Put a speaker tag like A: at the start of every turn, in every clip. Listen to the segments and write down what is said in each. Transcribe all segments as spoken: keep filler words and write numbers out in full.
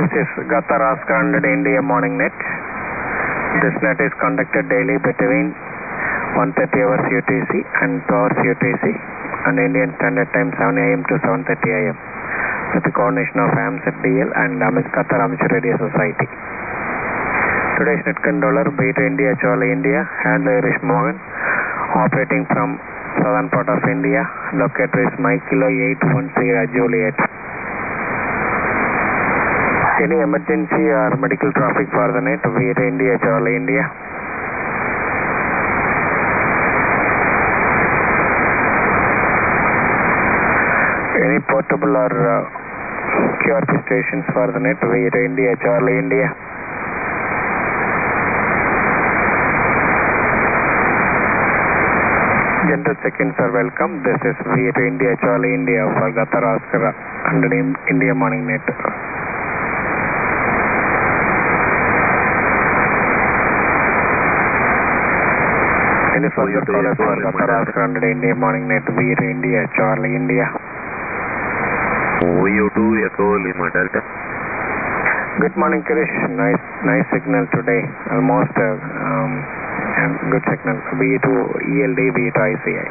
A: This is Qatar Oscar one hundred India morning net. This net is conducted daily between one thirty hours U T C and two hours U T C and Indian Standard Time seven A M to seven thirty A M with the coordination of AMSAT D L and Qatar Amateur Radio Society. Today's net controller Beta India Charlie India, handler Irish Morgan, operating from southern part of India. Locator is Mike Kilo eight one zero Juliet. Any emergency or medical traffic for the net, Beta India Charlie India. Any portable or uh, Q R P stations for the net, Beta India Charlie India. General check-ins are welcome. This is Beta India Charlie India for Qatar Oscar one hundred India morning net. Any further callers for Qatar Oscar one hundred India morning net, Beta India Charlie India.
B: O U two Echo Lima Delta.
A: Good morning, Krish. Nice, nice signal today. Almost uh, um, good signal. V two E L D, V two I C I.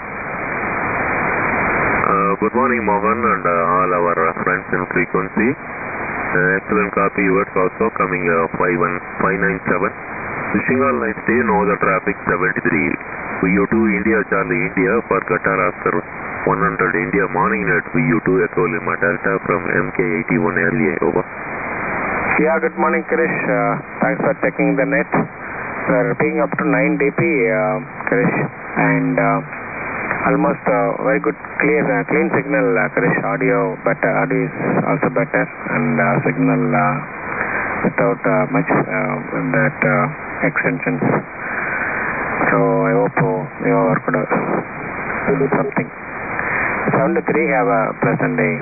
B: Uh, good morning, Mohan, and uh, all our uh, friends in frequency. Uh, excellent copy. Yours also coming uh, five one five nine seven. Wishing all nice day. No other traffic seventy-three. V U two India Charlie India for Qatar Oscar one hundred India morning net. V U two Echo Lima Delta from M K eighty-one early. Over.
A: Yeah, good morning, Krish. Uh, thanks for checking the net. We're picking up to nine D P, uh, Krish, and uh, almost uh, very good, clear, uh, clean signal, uh, Krish. Audio better, audio is also better, and uh, signal uh, without uh, much uh, that uh, extensions. So I hope uh, you are going to do something. seven to three, have a pleasant day.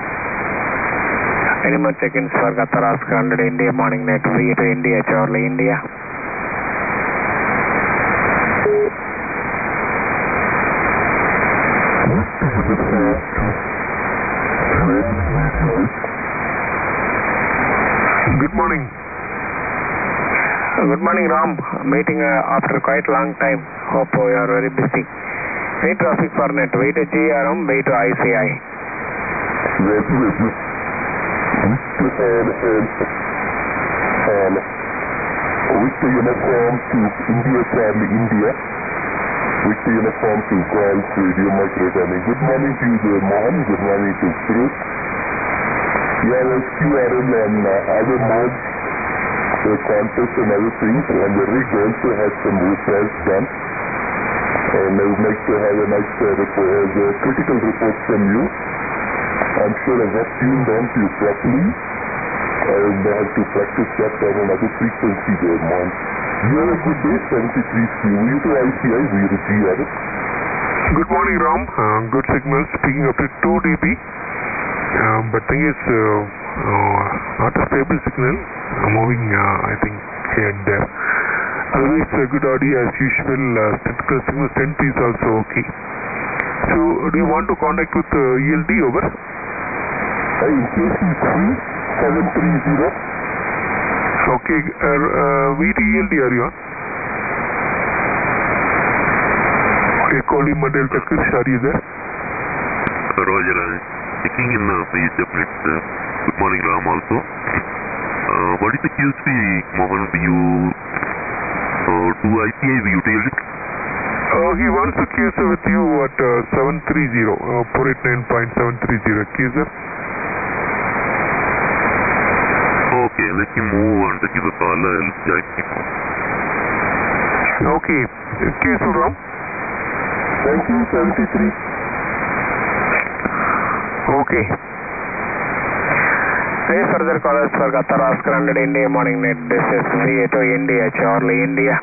A: Any more check-ins for Qatar Oscar one hundred India morning net, Beta India Charlie India. Good morning. Good morning, Ram. Meeting uh, after quite long time. Hope uh, you are very busy. Any traffic for net, Beta G R M, Beta I C I.
C: Um, with the uniform to India Charlie India, with the uniform to Golf Radio Mike returning. Good morning to you there, Mohan. Good morning to Chris. Yeah, let's Q R L and uh, other modes, the contest and other things, and the rig also has some repairs done. And I would like to have a nice uh, report, uh, critical report from you. I'm sure I've not tuned on to you properly. I will have to practice that on another frequency there, Mon. You have a good day, seventy-three Q U two I C I, V U G R.
D: Good morning, Ram. Uh, good signals, picking up to two D B. Um, but thing is, uh, uh, not a stable signal, uh, moving, uh, I think, here and there. Otherwise, uh, good audio as usual, uh, statistical signal strength is also okay. So, do you want to contact with uh, E L D over?
C: Uh, in K C three seven three zero.
D: Okay, uh, uh, V T E L D are you on? Okay, calling Mandel Takir, are you there?
B: Roger, uh, checking in the uh, definite. Uh, good morning, Ram also. Uh, what is the Q C, Mohan? You uh, two I C I, you tell it?
D: Uh, he wants to queue with you at uh, seven three zero, uh, four eight nine point seven three zero. Queue, sir.
B: Okay, let him move and give a call. I'll check him.
D: Okay, queue, sir, Ram.
C: Thank you, seventy-three.
A: Okay. Any further callers for Qatar Oscar one hundred India morning net. This is V two India Charlie India.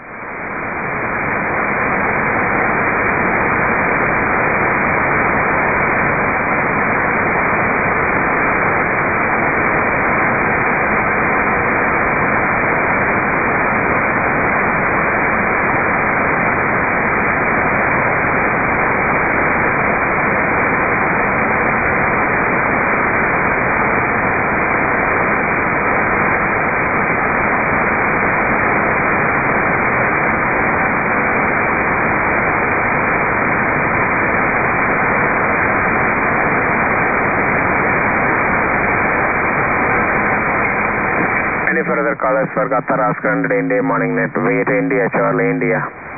A: further callers for Qatar Oscar one hundred India morning net, V eight India, Charlie India.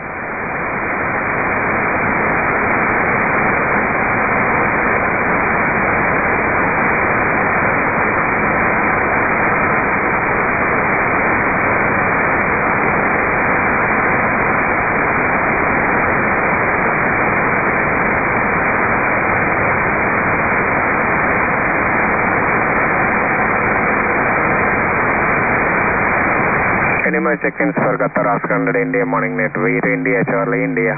A: Any more check-ins for Qatar Oscar one hundred India morning net, V eight India, Charlie India.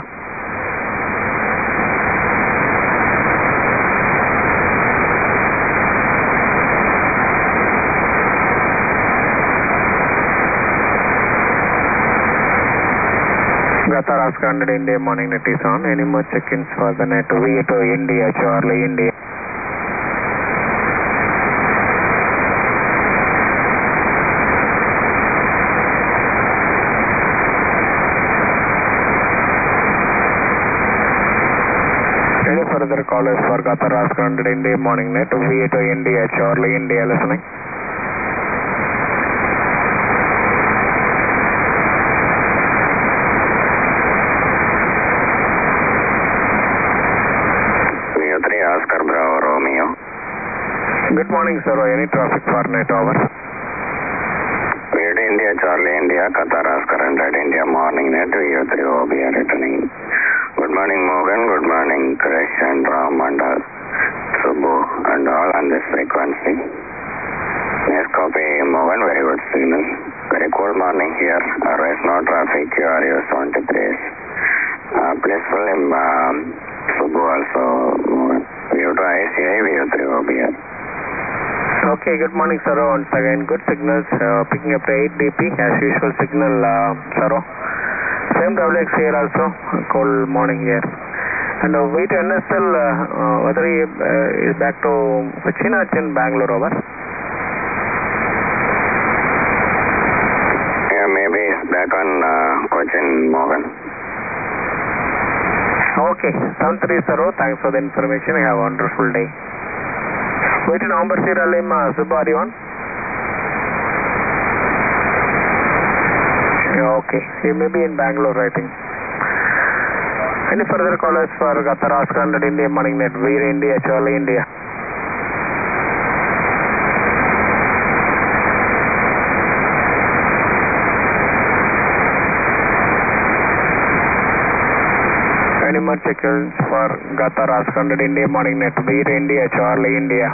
A: Qatar Oscar one hundred India morning net is on. Any more check-ins for the net, V eight India, Charlie India. Any further callers for Qatar Oscar one hundred India morning net, V eight India, Charlie India listening.
E: V three Oscar Bravo Romeo.
A: Good morning, sir. Any traffic for net over?
E: V eight India, Charlie India, Qatar Oscar one hundred India morning net, V three O B are returning. Good morning, Morgan. Good morning, Krish and Ram and uh, Subbu and all on this frequency. Nice copy, Morgan. Very good signal. Very cool morning here. Otherwise, no traffic. Q R U seventy-three. Uh, blissful in uh, Subbu also. Morgan. V two I C I, V three O B R.
A: Okay, good morning, sir. Once again, good signals. Uh, picking up the eight D P as usual signal, uh, sir. Same W X here also, cold morning here. And uh, wait N S L, uh, uh, whether he uh, is back to Cochin or in Bangalore, over?
E: Yeah, maybe he's back on uh, Cochin, Morgan.
A: Okay, seven three zero, thanks for the information. Have a wonderful day. Wait in November Sierra Lima, Subbu, are you on? Yeah, okay, he may be in Bangalore, I think. Any further callers for Qatar Oscar one hundred India morning net, V eight India, Charlie India? Any more check-ins for Qatar Oscar one hundred India morning net, V eight India, Charlie India?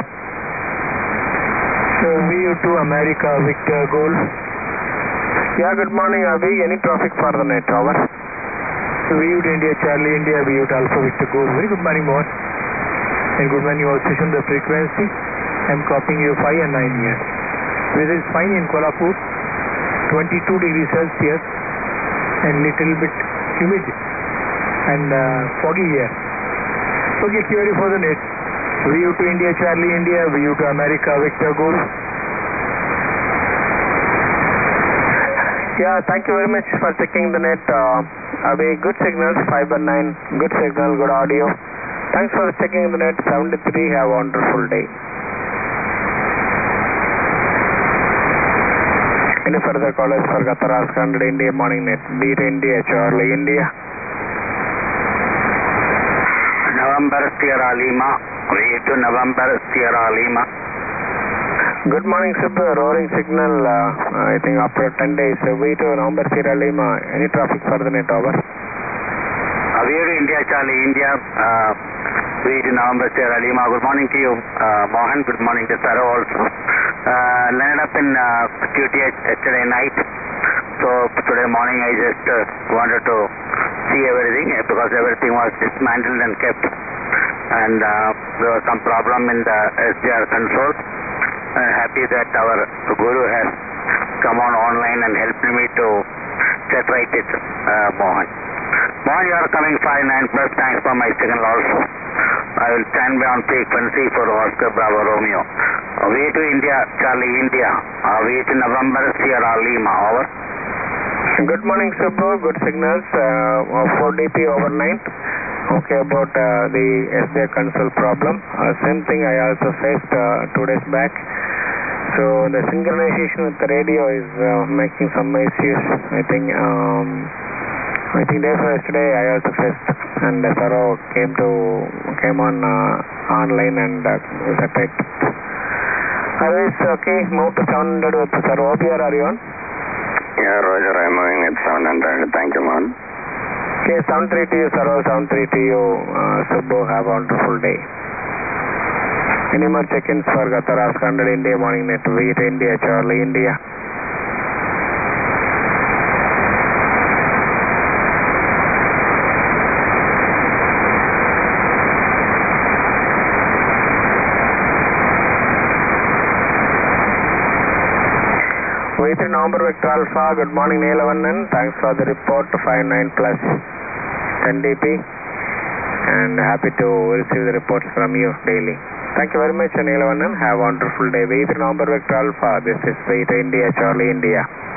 F: So V U two America, Victor Golf.
A: Yeah, good morning, Avi. Any traffic for the net, over?
F: V U two India, Charlie India, V U two Alpha, Victor Golf. Very good morning, Mohan. And good morning, all station, the frequency. I'm copying you five and nine here. Weather is fine in Kolhapur, twenty-two degrees Celsius, and little bit humid and uh, foggy here. Okay, query for the net. V U two India, Charlie India, V U two America, Victor Golf.
A: Yeah, thank you very much for checking the net. Uh, Avi, good signals, five and nine, good signal, good audio. Thanks for checking the net, seventy-three, have a wonderful day. Any further callers for Qatar Oscar one hundred India morning net, V eight India, Charlie India?
E: November Sierra Lima, V two November Sierra Lima.
A: Good morning, Subbu. Roaring signal, uh, I think after ten days. V two November Sierra Lima. Any traffic for the net, over?
E: Uh, V two India, Charlie India, uh, V two November Sierra Lima. Good morning to you, uh, Mohan. Good morning to Saro also. Uh, landed up in uh, Q T H yesterday night. So today morning I just uh, wanted to see everything uh, because everything was dismantled and kept. And uh, there was some problem in the S D R control. I'm happy that our Guru has come on online and helped me to set right it, uh, Mohan. Mohan, you are coming five nine plus, thanks for my signal also. I will stand by on frequency for Oscar Bravo Romeo. Uh, V two India, Charlie India, uh, V two November Sierra Lima, over.
A: Good morning, Subbu. Good signals, uh, four D P overnight. Okay, about uh, the S D R console problem. Uh, same thing I also faced uh, two days back. So the synchronization with the radio is uh, making some issues. I think um, I think day before yesterday I also faced, and uh, Saro came to came on uh, online and uh, set it. Otherwise, okay, move to seven hundred with Saro. Hope you are you on?
G: Yeah, Roger, I'm moving at seven hundred. Thank you, man.
A: Okay, seven three to you, Saro. seven three to you, uh, Subbu. Have a wonderful day. Any more check-ins for Qatar one hundred India morning net V eight India Charlie India? V three November Victor Alpha, good morning Neelavannan, thanks for the report five nine plus ten D P and happy to receive the reports from you daily. Thank you very much, Neelavannan. Have a wonderful day. V three November Victor Alpha. This is V eight India, Charlie India.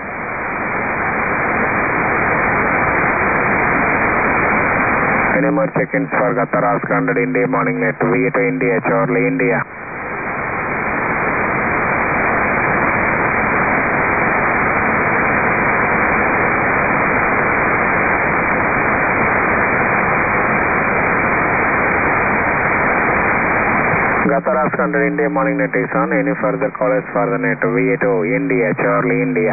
A: Any more check-ins for Qatar one hundred India morning net V eight India, Charlie India? Qatar one hundred India morning net is on. Any further callers for the net V eight India, Charlie India?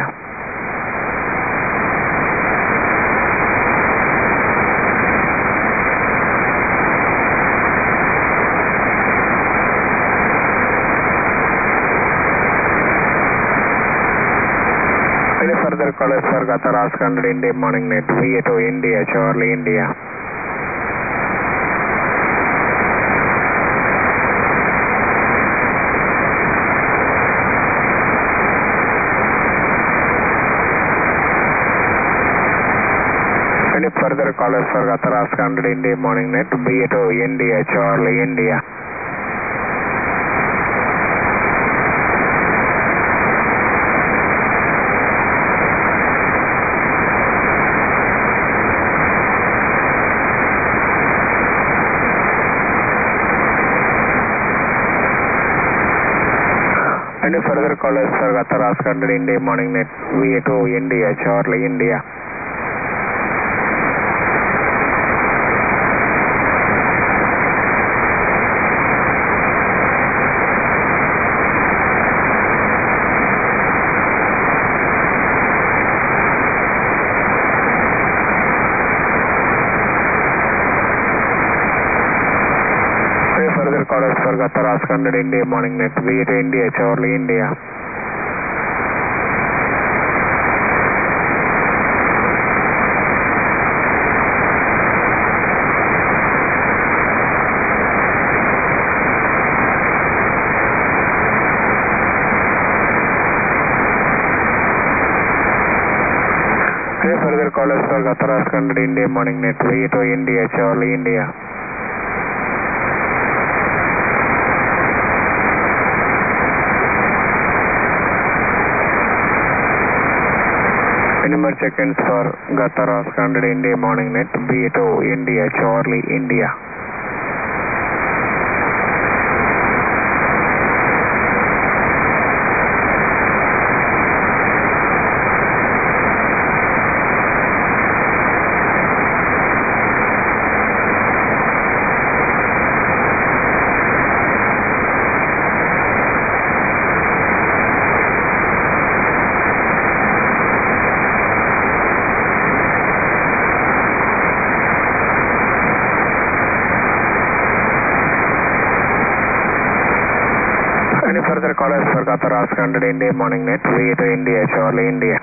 A: Any further callers for Qatar one hundred India morning net V eight India, Charlie India? Any further callers for Qatar one hundred India morning net V eight India, Charlie India? Any further callers for Qatar one hundred India morning net V eight India, Charlie India? Further callers for Qatar one hundred India morning net V eight India, Charlie India? Any further callers for Qatar one hundred India morning net V eight India, Charlie India? Any more check-ins for Qatar one hundred India morning net V eight India, Charlie India? Any further callers for Qatar one hundred India morning net V eight India, Charlie India?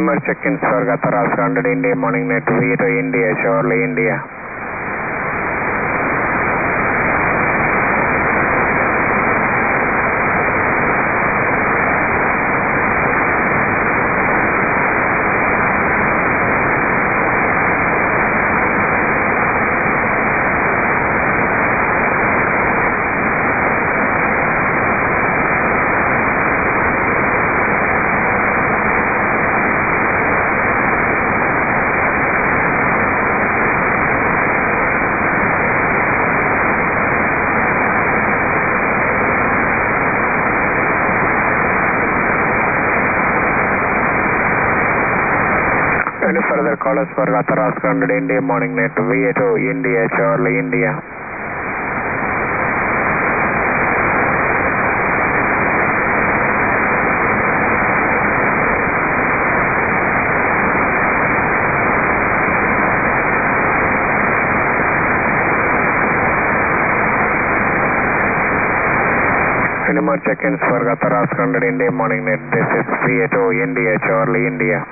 A: more check-ins for Qatar Oscar one hundred India morning net V to India, Charlie, India. Any further callers for Qatar Oscar one hundred India morning net V A to India, Charlie, India. Any more check-ins for Qatar Oscar one hundred India morning net. This is V A to India, Charlie, India.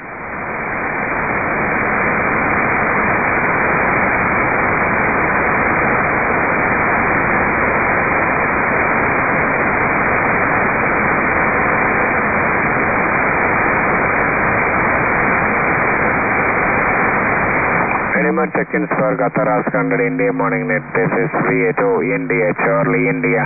A: Any more check-ins for Qatar Oscar one hundred India morning net. This is V A to India, Charlie, India.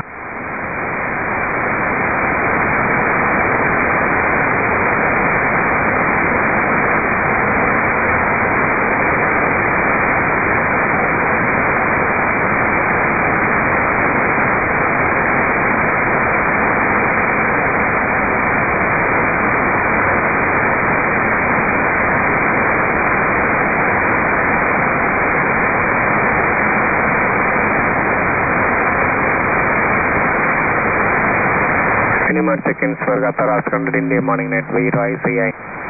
A: Any more check-ins for Qatar Oscar one hundred India morning net V to I C I.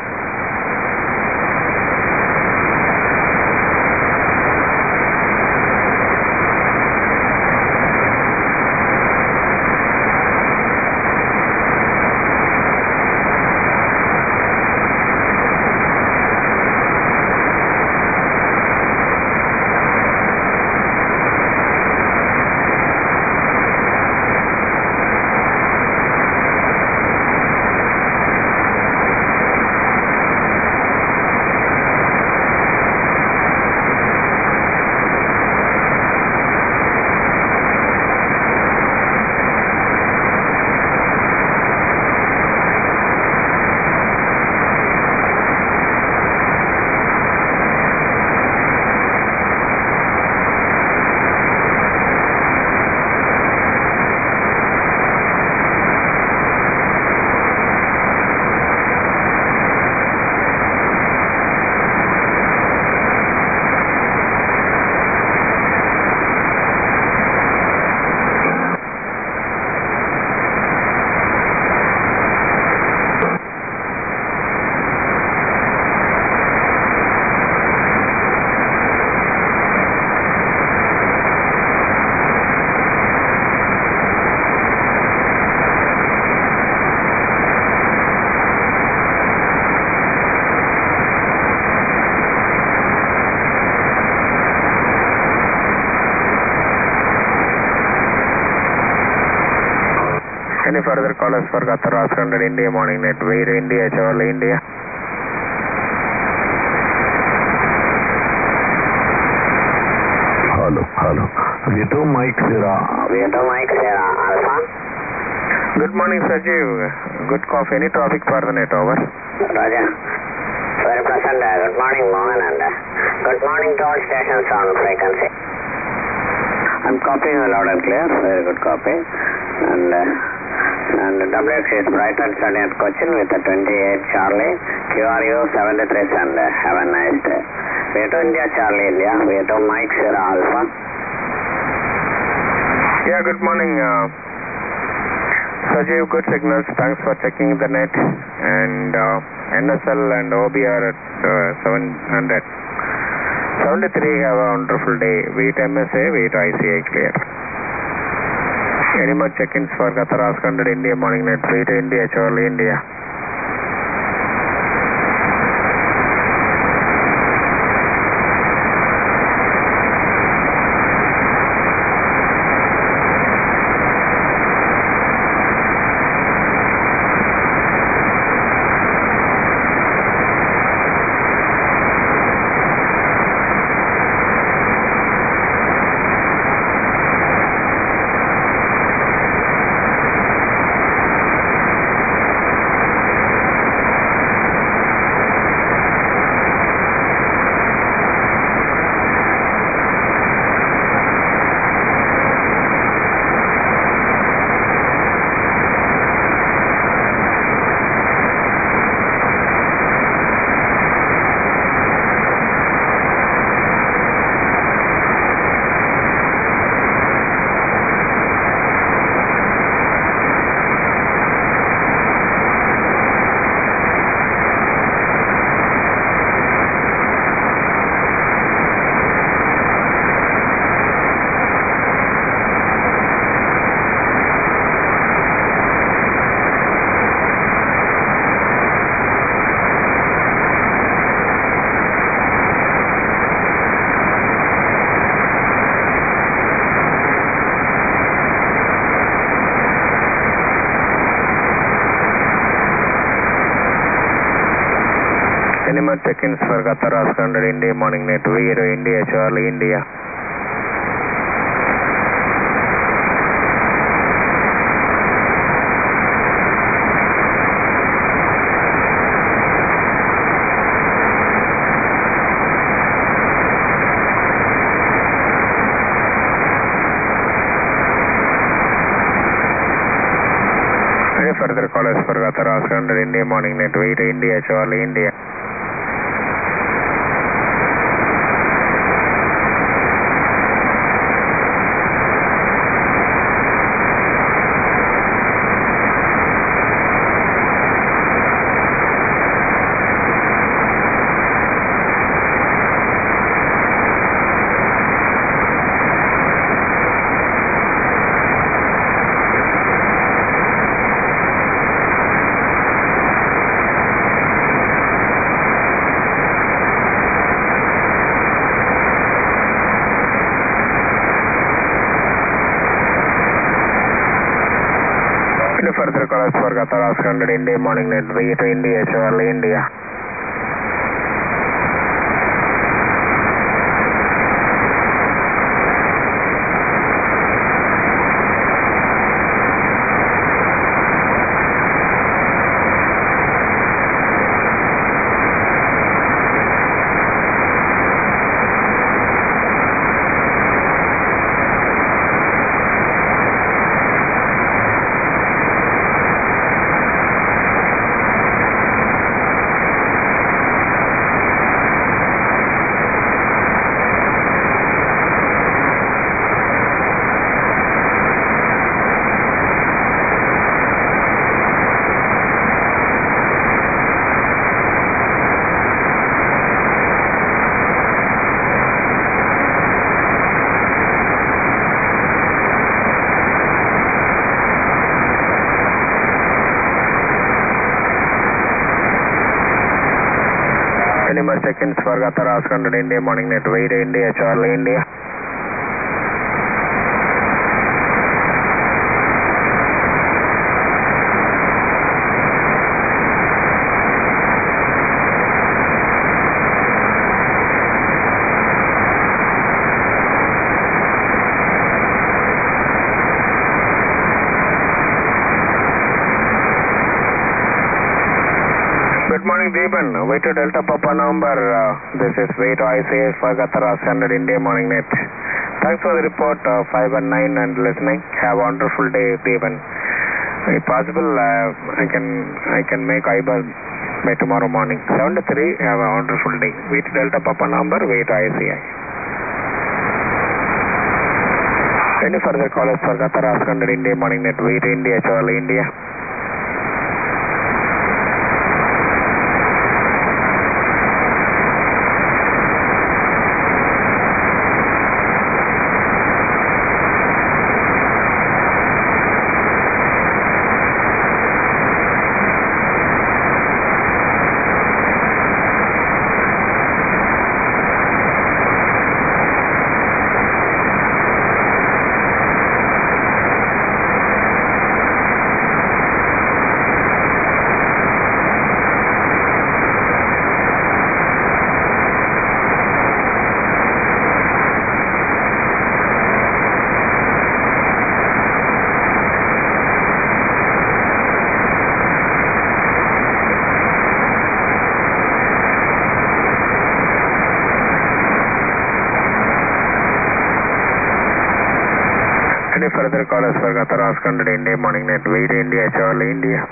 A: Any further callers for Qatar Oscar one hundred India morning net V to India, Charlie, India.
C: Hello, hello. V two Mike Sierra.
G: V two Mike Sierra Alpha.
A: Good morning, Sajeev. Good coffee. Any traffic for the net over?
G: Roger. Very pleasant. Uh, good morning, Mohan, and uh, good morning to all stations on frequency. I'm copying a loud and clear. Very good copy. And uh, and W X is Brighton study at Cochin with the twenty-eight Charlie, Q R U seventy-three and uh, have a nice day. V two India Charlie India, V two Mike Sierra Alpha.
A: Yeah, good morning. Uh, Sajeev, good signals. Thanks for checking the net. And uh, N S L and O B R at uh, seven hundred. seventy-three have a wonderful day. Wait M S A, wait I C I clear. Any more check-ins for Qatar Oscar one hundred India morning net, wait India, Charlie, India. Any more check-ins for Qatar Oscar one hundred India morning net zero India Charlie India. Any further callers for Qatar Oscar one hundred India morning net zero India Charlie India. Further callers for Qatar Oscar one hundred India morning net zero India Charlie India. Any more seconds for Qatar Oscar one hundred India morning net zero India Charlie India. Good morning, Deepan. Waiter Delta Papa number. Uh, this is Waiter I C S for Qatar Oscar one hundred India morning net. Thanks for the report, uh, five one nine and listening. Have a wonderful day, Deepan. If possible, uh, I can I can make I B A by tomorrow morning. seven to three, have a wonderful day. Waiter Delta Papa number, Waiter I C I. Any further callers for Qatar Oscar one hundred India morning net, Waiter India, Charlie India. Any further callers for Qatar Oscar one hundred India morning net, Waiter India, Charlie India.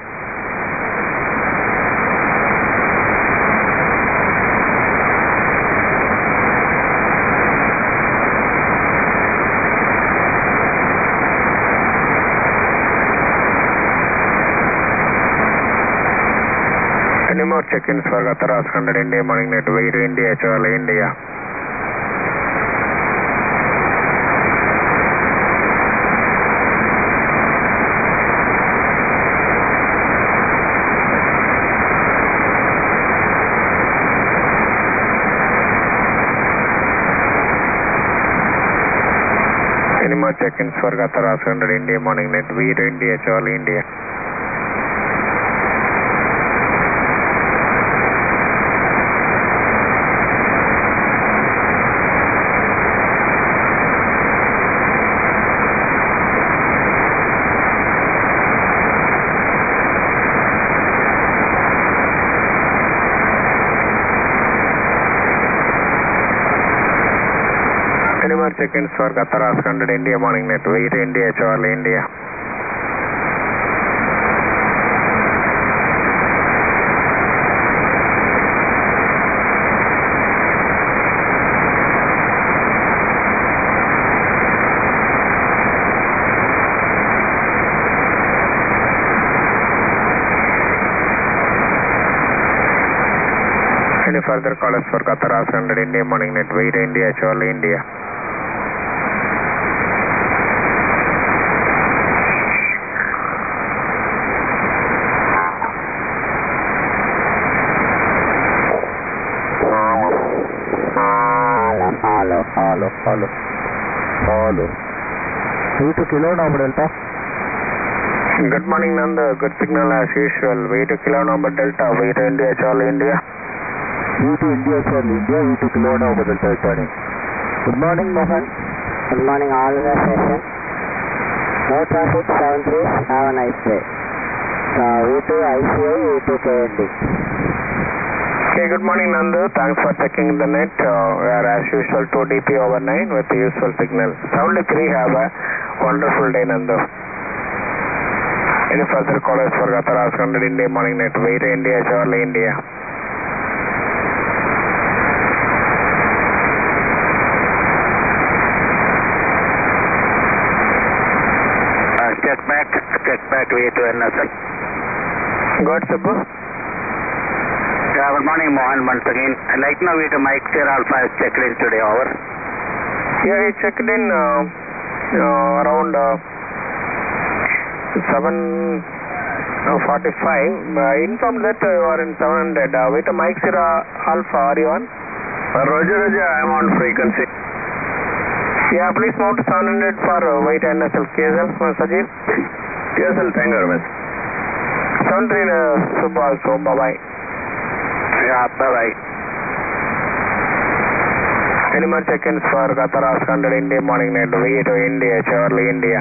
A: Any more check-ins for Qatar Oscar one hundred India morning net, Waiter India, Charlie India. Any more check-ins for Qatar Oscar one hundred India morning net, Waiter India, Charlie India. check-ins for Qatar one hundred India morning net, wait India, Charlie India. Any further callers for Qatar one hundred India morning net, wait India, Charlie India.
H: Hello, hello, hello, hello. Way to Kilo November Delta.
A: Good morning Nanda, good signal as usual, way to Kilo November Delta, wait India, Charlie India.
H: Way to India, Charlie India, way to Kilo November Delta returning. Good morning Mohan.
G: Good morning all the station. No traffic, seven three, have a nice day. Uh, V two I C I, V two K N D.
A: Okay, good morning Nandu, thanks for checking the net. Uh, we are as usual two D P over nine with the useful signal. seven three, have a wonderful day Nandu. Any further callers for Qatar one hundred India morning net, wait India, Charlie India.
E: Uh, check back, check back way to N S L.
A: Good, Subbu.
E: Yeah, good morning Mohan once again. Like now we to Mike Sierra Alpha has checked in today, over.
A: Yeah, he checked in uh, uh, around uh, seven forty-five. Uh, informed that uh, you are in seven hundred. Uh, wait, Mike Sierra Alpha, are you on?
E: Uh, Roger, Roger, I am on frequency.
A: Yeah, please mount seven hundred for uh, wait N S L. K S L, uh, Sajid?
E: K S L, thank you very much.
A: seven three, uh, Subbu also, bye-bye.
E: Yeah, bye-bye.
A: Any more check-ins for Qatar one hundred India morning net, way to India, Charlie India.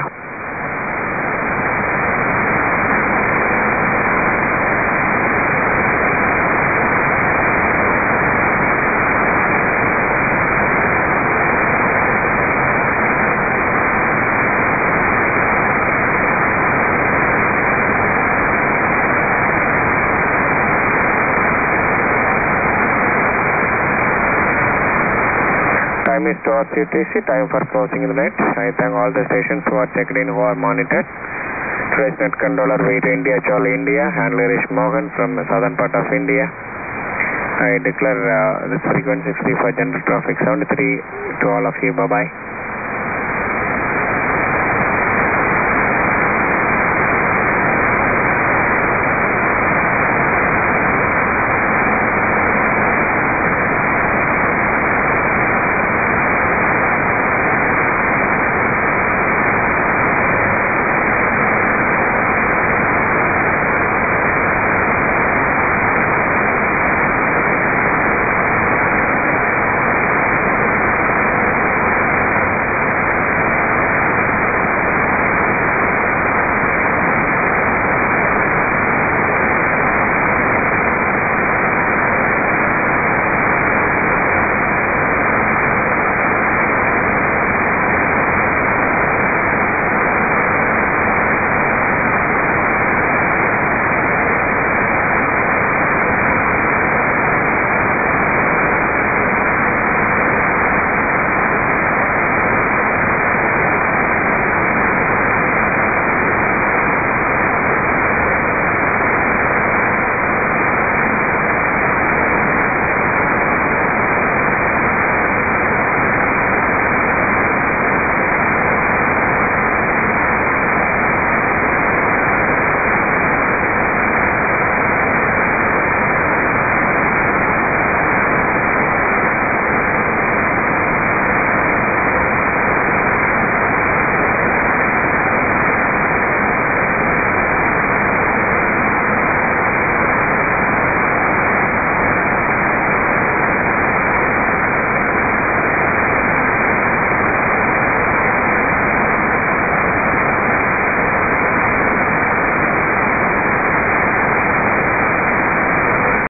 A: Time is two U T C, time for closing the net. I thank all the stations who are checked in, who are monitored. Today's net controller, wait India, Charlie India, handler is Mohan from the southern part of India. I declare uh, this frequency free for general traffic seventy-three to all of you. Bye-bye.